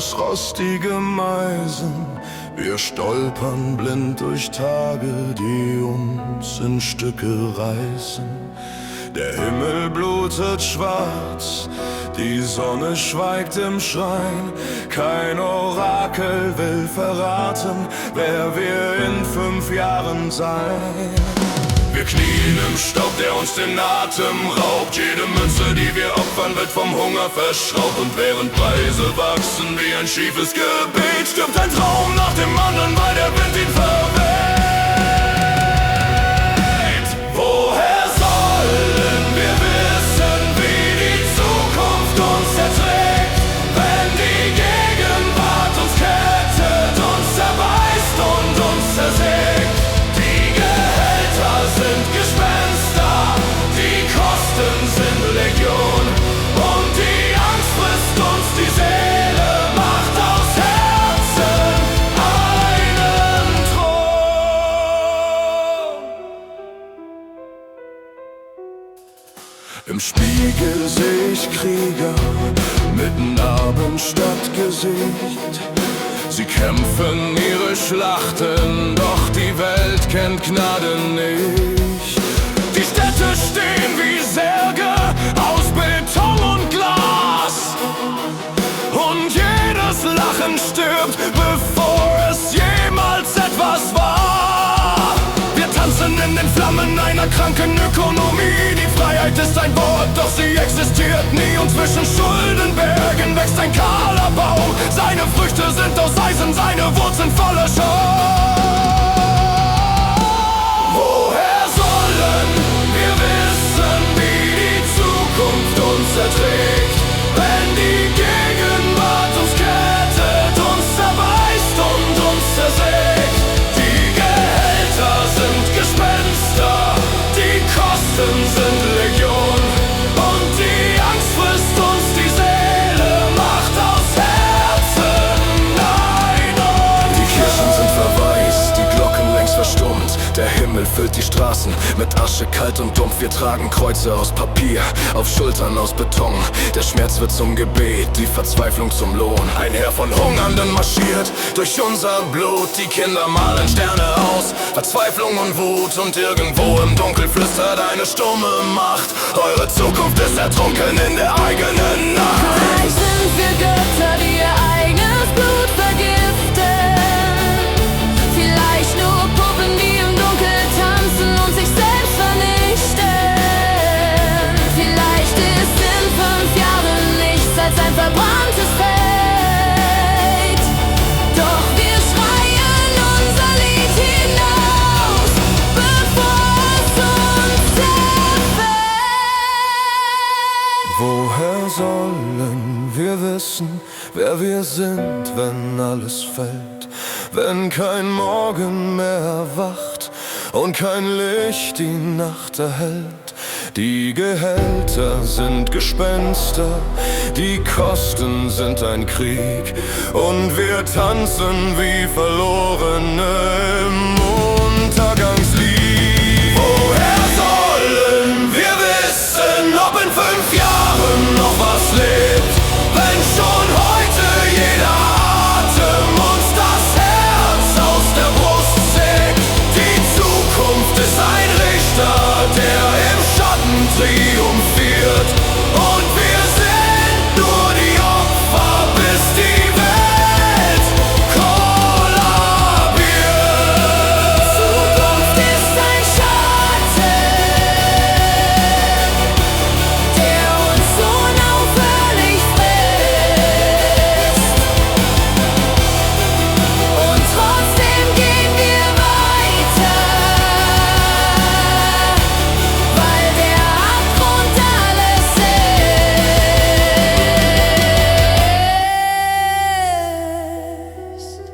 aus rostigem Eisen. Wir stolpern blind durch Tage, die uns in Stücke reißen. Der Himmel blutet schwarz, die Sonne schweigt im Schrein. Kein Orakel will verraten, wer wir in 5 Jahren sein. Wir knien im Staub, der uns den Atem raubt. Jede Münze, die wir opfern, wird vom Hunger verschraubt. Und während Preise wachsen wie ein schiefes Gebet, stirbt ein Traum nach dem anderen, weil der Wind ihn verweht. Woher sollen wir wissen, wie die Zukunft uns erträgt, wenn die Gegenwart uns kettet, uns zerbeißt und uns zersägt? Die Gehälter sind Gespenster, die Kosten sind Legion, und die Angst frisst uns die Seele, macht aus Herzen einen Thron. Im Spiegel seh ich Krieger mit Narbenstadtgesicht. Sie kämpfen ihre Schlachten, doch die Welt kennt Gnade nicht. Die Städte stehen wie Särge aus Beton und Glas, und jedes Lachen stirbt, bevor es jemals etwas war. Wir tanzen in den Flammen einer kranken Ökonomie. Die Freiheit ist ein Wort, doch sie existiert nie. Und zwischen Schuldenbergen wächst ein kahler Baum. Seine Früchte sind aus Eisen, seine Wurzeln voller Schaum. Woher sollen wir wissen, wie die Zukunft uns erträgt, wenn die Gegenwart uns kettet, uns zerbeißt und uns zersägt? Die Gehälter sind Gespenster, die Kosten sind Legion, und die Angst frisst uns die Seele, macht aus Herzen einen. Die Kirchen sind verwaist, die Glocken längst verstummt. Der Himmel füllt die Straßen mit Asche, kalt und dumpf. Wir tragen Kreuze aus Papier, auf Schultern aus Beton. Der Schmerz wird zum Gebet, die Verzweiflung zum Lohn. Ein Heer von Hungernden marschiert durch unser Blut. Die Kinder malen Sterne aus, Verzweiflung und Wut. Und irgendwo im Dunkel flüstert eine stumme Macht: Eure Zukunft ist ertrunken in der eigenen Nacht. Vielleicht sind wir Götter, die ihr eigenes Blut vergiften. Vielleicht nur Puppen, die im Dunkel tanzen und sich selbst vernichten. Vielleicht ist in 5 Jahren nichts als ein verbranntes Feld. Doch wir schreien unser Lied hinaus, bevor es uns zerfällt. Woher sollen wir wissen, wer wir sind, wenn alles fällt? Wenn kein Morgen mehr erwacht und kein Licht die Nacht erhellt. Die Gehälter sind Gespenster, die Kosten sind ein Krieg, und wir tanzen wie Verlorene im Untergangslied. Woher sollen wir wissen, ob in 5 Jahren noch was lebt, wenn schon heute jeder Atem uns das Herz aus der Brust sägt? Die Zukunft ist ein Richter, der im Schatten triumphiert, und wir sind nur die Opfer, bis die Welt kollabiert. Zukunft ist ein Schatten, der uns unaufhörlich frisst. Und trotzdem gehen wir weiter, weil der Abgrund alles ist.